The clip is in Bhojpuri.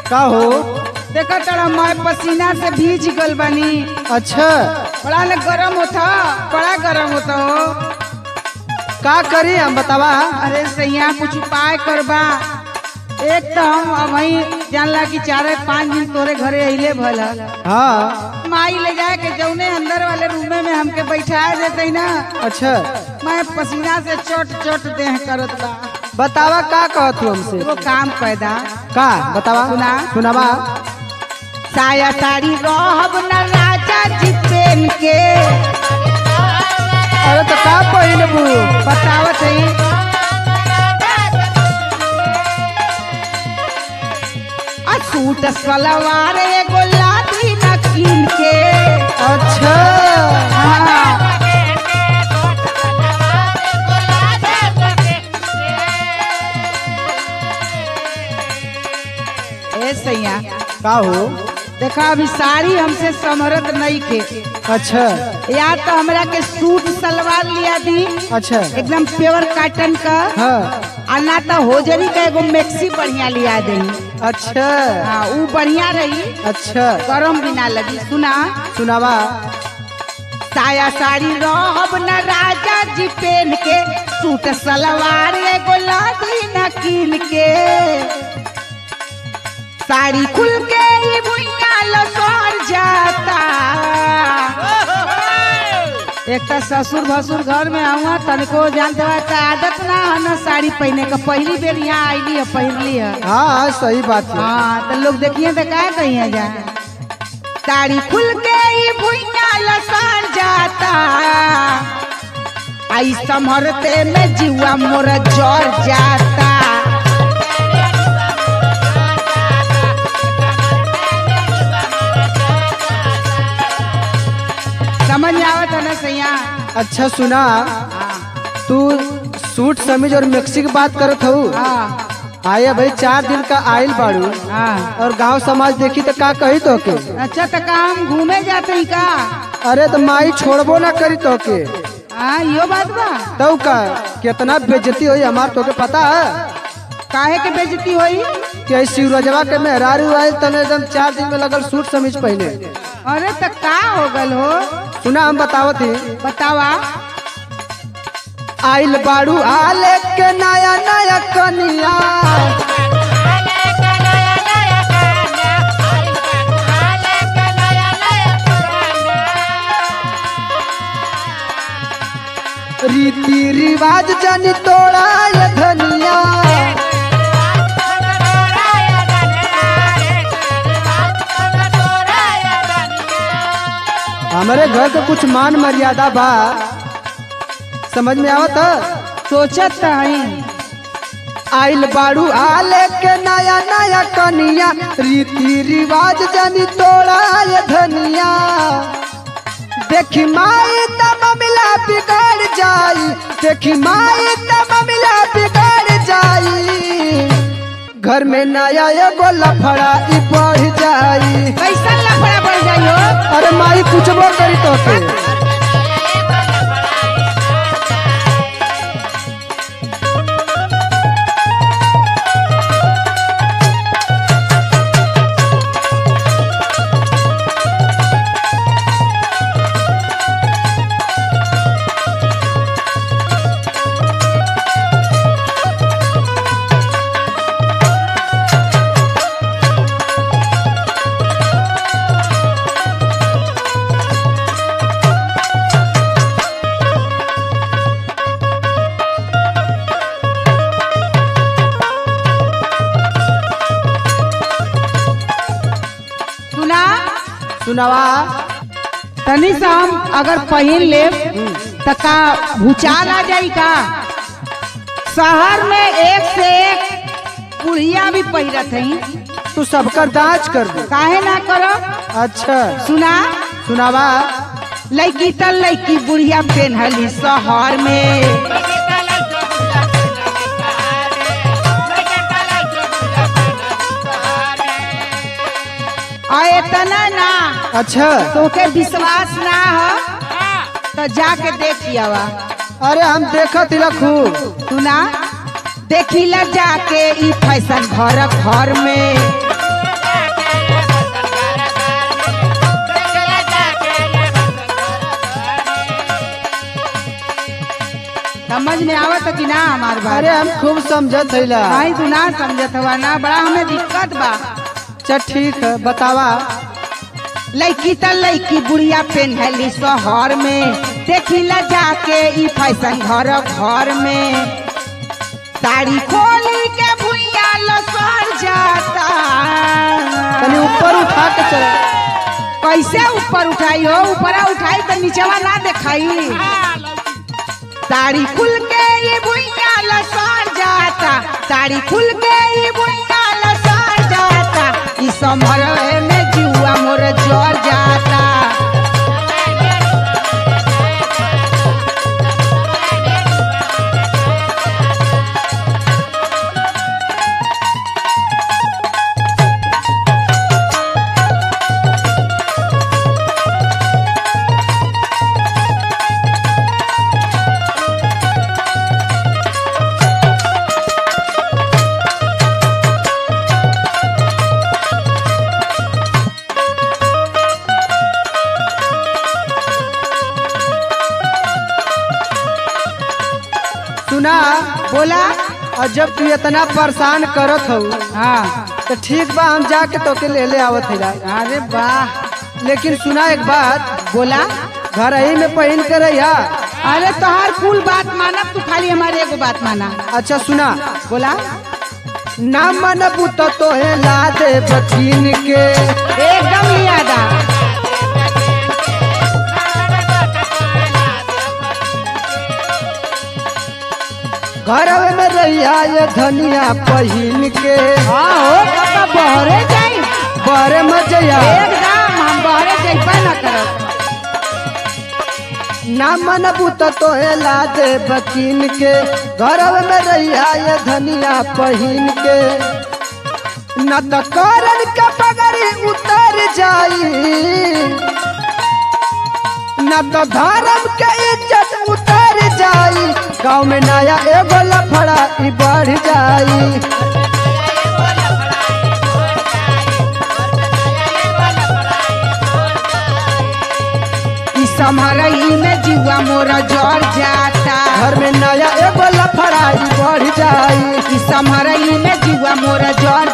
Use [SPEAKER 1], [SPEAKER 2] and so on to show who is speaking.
[SPEAKER 1] का हो?
[SPEAKER 2] देखा तड़ा मैं पसीना से भीज गल बनी।
[SPEAKER 1] अच्छा
[SPEAKER 2] बड़ा न गरम होता, बड़ा गरम होता हो।
[SPEAKER 1] का करी हम बतावा।
[SPEAKER 2] अरे सैया कुछ उपाय करबा। एक तो हम अब वही जानला कि 4-5 दिन तोरे घरे अइले भल।
[SPEAKER 1] हाँ
[SPEAKER 2] माई ले जाए के जौने अंदर वाले रूमे में हमके बैठा देते ना।
[SPEAKER 1] अच्छा
[SPEAKER 2] मैं पसीना से चोट चोट देह करत बा।
[SPEAKER 1] बतावा का कहत तू हमसे।
[SPEAKER 2] वो काम पैदा
[SPEAKER 1] का बतावा
[SPEAKER 2] सुना।
[SPEAKER 1] सुनावा।
[SPEAKER 2] साया साड़ी रहब न राजा जी पेन के।
[SPEAKER 1] अरे तो का पहिनबू?
[SPEAKER 2] बतावत है सूट सलवार एगो लाठी न कीन के।
[SPEAKER 1] अच्छा
[SPEAKER 2] हाँ। ए सैया
[SPEAKER 1] का हो?
[SPEAKER 2] देखा अभी साड़ी हमसे समरत नहीं के।
[SPEAKER 1] अच्छा
[SPEAKER 2] या तो हमरा के सूट सलवार लिया दी
[SPEAKER 1] अच्छा
[SPEAKER 2] एकदम प्योर कॉटन का।
[SPEAKER 1] हाँ
[SPEAKER 2] और ना तो होजरी का एगो मैक्सी बढ़िया लिया दे।
[SPEAKER 1] अच्छा
[SPEAKER 2] हाँ वो बढ़िया रही,
[SPEAKER 1] अच्छा
[SPEAKER 2] गरम भी ना लगी। सुना
[SPEAKER 1] सुनावा।
[SPEAKER 2] साया साड़ी रहब न राजा जी पेन के। सूट सलवार एगो लाठी न कीन के। साड़ी खुल के ही भुइया लसर जाता। एक तो ससुर भसुर घर में आऊँ तनिको जानते बा आदत ना है ना साड़ी पहने का। पहली बेर यहाँ आईली है, पहनली है।
[SPEAKER 1] हाँ सही बात है।
[SPEAKER 2] हाँ तो लोग देखिए तो क्या कहिए जा। साड़ी खुल के ही भुइया लसर जाता। आई संभरते में जीवा मोर जर जाता। समझ में आवत है ना सैया।
[SPEAKER 1] अच्छा सुना,
[SPEAKER 2] हाँ
[SPEAKER 1] तू सूट समीज और मैक्सी की बात करत हूँ।
[SPEAKER 2] हाँ
[SPEAKER 1] आया भाई 4 दिन का आयल बाड़ू
[SPEAKER 2] हाँ।
[SPEAKER 1] और गांव समाज देखी तो का कही तो के।
[SPEAKER 2] अच्छा तो काम घूमे जाते ही का।
[SPEAKER 1] अरे तो माई छोड़बो ना करी तो के।
[SPEAKER 2] हाँ यो बात बा।
[SPEAKER 1] तो का कितना बेइज्जती हुई हमार तो के पता है।
[SPEAKER 2] काहे के बेइज्जती होई?
[SPEAKER 1] कि शिवरजवा के मेहरारू आयल तने एकदम 4 दिन में लगल सूट समीज पहने।
[SPEAKER 2] अरे तो का हो गल हो?
[SPEAKER 1] सुना हम बतावत ही।
[SPEAKER 2] बतावा।
[SPEAKER 1] आइल बाड़ू आले के नया नया कनिया। रीति रिवाज जन तोड़ा ये धनिया। हमारे घर तो कुछ मान मर्यादा बा, समझ में आवत है।
[SPEAKER 2] सोचत है
[SPEAKER 1] आइल बाड़ू आले के नया नया कनिया। रीति रिवाज जनी तोड़ा ये धनिया। देखी माई तब मिला बिगड़ जाई। देखी माई तब मिला बिगड़ जाई। घर में नया एगो लफड़ा ई बढ़ जाई।
[SPEAKER 2] कैसा लफड़ा बढ़ जाइयो?
[SPEAKER 1] अरे माई पूछबो करी तो के। सुनावा।
[SPEAKER 2] तनी से हम अगर पहन ले तो का भूचाल आ जाई का। शहर में एक से एक बुढ़िया भी पहिरत है।
[SPEAKER 1] तू सबका दाज कर दे।
[SPEAKER 2] काहे ना करो?
[SPEAKER 1] अच्छा
[SPEAKER 2] सुना।
[SPEAKER 1] सुनावा।
[SPEAKER 2] लड़की तो लड़की बुढ़िया पहनली शहर में। और इतना ना
[SPEAKER 1] अच्छा
[SPEAKER 2] तो के विश्वास ना हो तो जाके देखिएवा।
[SPEAKER 1] अरे हम देखत खूब।
[SPEAKER 2] सुना देखी ला जाके ई फैशन घर घर में। समझ में आवत कि ना हमार बात?
[SPEAKER 1] अरे हम खूब समझत हैला।
[SPEAKER 2] भाई तू ना समझत हवा ना, बड़ा हमें दिक्कत बा।
[SPEAKER 1] चल ठीक है बतावा।
[SPEAKER 2] लड़की त लड़की बुढ़िया पेन्हली शहर में, देखिला जाके ई फैशन घर घर में। साड़ी खोली के भुइया लसर जाता।
[SPEAKER 1] तनी ऊपर उठा के चल।
[SPEAKER 2] कैसे ऊपर उठाई हो? ऊपर उठाई तो नीचवा ना दिखाई। साड़ी खुल के ये भुइया लसर जाता, साड़ी खुल के ये भुइया लसर जाता। इस समर में जुआ मोर जर जाता।
[SPEAKER 1] सुना
[SPEAKER 2] बोला।
[SPEAKER 1] और जब तू इतना परेशान करत हो
[SPEAKER 2] हाँ
[SPEAKER 1] तो ठीक बा, हम जाके तोके ले आवत हैला।
[SPEAKER 2] अरे वाह।
[SPEAKER 1] लेकिन सुना एक बात,
[SPEAKER 2] बोला।
[SPEAKER 1] घर ही में पहन के रहिया।
[SPEAKER 2] अरे तोहार कुल बात माना, तू खाली हमारे एगो बात माना।
[SPEAKER 1] अच्छा सुना।
[SPEAKER 2] बोला।
[SPEAKER 1] ना मनबू तो तोहे ला दे बकीन के।
[SPEAKER 2] एकदम लियादा।
[SPEAKER 1] घर में रहिया ये धनिया पहिन के।
[SPEAKER 2] हाँ हो तो बहरे जाई।
[SPEAKER 1] बड़े मजया
[SPEAKER 2] एकदम हम बहरे जाइबा ना करब।
[SPEAKER 1] ना मनबू तो तोहे ला दे बकीन के। घर में रहिया ये धनिया पहिन के। न तो करन का पगड़ी उतर जाई, न तो धर्म के इज्जत उतर जाई। गाँव में नया एगो लफड़ा ई बढ़ जाई।
[SPEAKER 2] ई समरई में जुआ मोर जर जाता।
[SPEAKER 1] घर में नया एगो लफड़ा ई बढ़ जाई।
[SPEAKER 2] ई समरई में जुआ मोर जर